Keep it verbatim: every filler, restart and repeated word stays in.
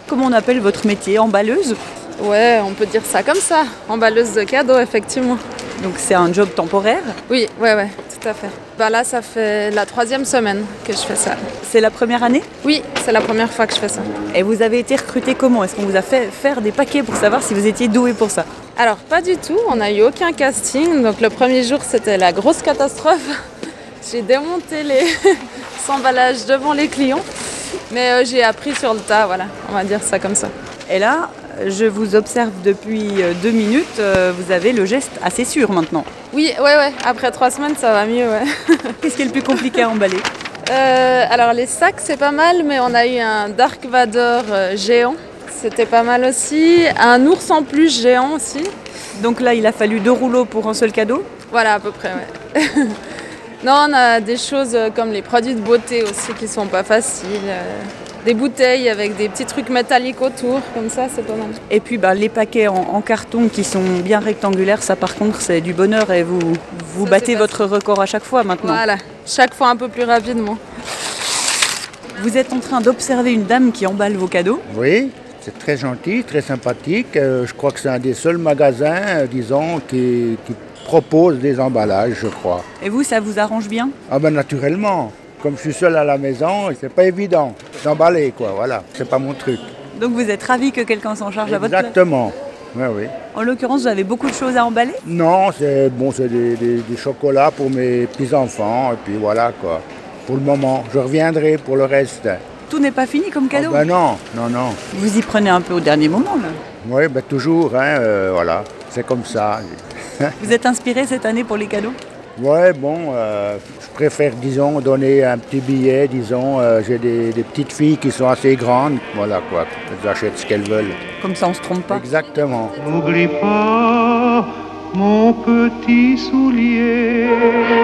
Comment on appelle votre métier? Emballeuse? Ouais, on peut dire ça comme ça. Emballeuse de cadeaux, effectivement. Donc c'est un job temporaire? Oui, ouais, ouais, tout à fait. Bah là, ça fait la troisième semaine que je fais ça. C'est la première année? Oui, c'est la première fois que je fais ça. Et vous avez été recrutée comment? Est-ce qu'on vous a fait faire des paquets pour savoir si vous étiez douée pour ça? Alors, pas du tout. On n'a eu aucun casting. Donc le premier jour, c'était la grosse catastrophe. J'ai démonté les emballages devant les clients. Mais euh, j'ai appris sur le tas, voilà. On va dire ça comme ça. Et là, je vous observe depuis deux minutes. Vous avez le geste assez sûr maintenant. Oui, ouais, ouais. Après trois semaines, ça va mieux, ouais. Qu'est-ce qui est le plus compliqué à emballer? euh, Alors, les sacs, c'est pas mal. Mais on a eu un Dark Vador euh, géant. C'était pas mal aussi. Un ours en plus géant aussi. Donc là, il a fallu deux rouleaux pour un seul cadeau? Voilà, à peu près, ouais. Non, on a des choses comme les produits de beauté aussi qui sont pas faciles. Des bouteilles avec des petits trucs métalliques autour, comme ça, c'est pas mal. Et puis bah, les paquets en, en carton qui sont bien rectangulaires, ça par contre, c'est du bonheur et vous, vous Ça, battez votre record à chaque fois maintenant. Voilà, chaque fois un peu plus rapidement. Vous êtes en train d'observer une dame qui emballe vos cadeaux? Oui, c'est très gentil, très sympathique. Euh, je crois que c'est un des seuls magasins, euh, disons, qui, qui propose des emballages, je crois. Et vous, ça vous arrange bien? Ah ben naturellement, comme je suis seul à la maison, c'est pas évident d'emballer, quoi, voilà. C'est pas mon truc. Donc vous êtes ravi que quelqu'un s'en charge à votre place? Exactement, oui, oui. En l'occurrence, vous avez beaucoup de choses à emballer? Non, c'est bon, c'est des, des, des chocolats pour mes petits-enfants, et puis voilà, quoi. Pour le moment, je reviendrai pour le reste. Tout n'est pas fini comme cadeau? Oh ben non, non, non. Vous y prenez un peu au dernier moment, là? Oui, ben toujours, hein, euh, voilà, c'est comme ça. Vous êtes inspiré cette année pour les cadeaux? Ouais, bon, euh, je préfère, disons, donner un petit billet, disons. Euh, j'ai des, des petites filles qui sont assez grandes, voilà quoi, elles achètent ce qu'elles veulent. Comme ça, on se trompe pas. Exactement. N'oublie pas mon petit soulier.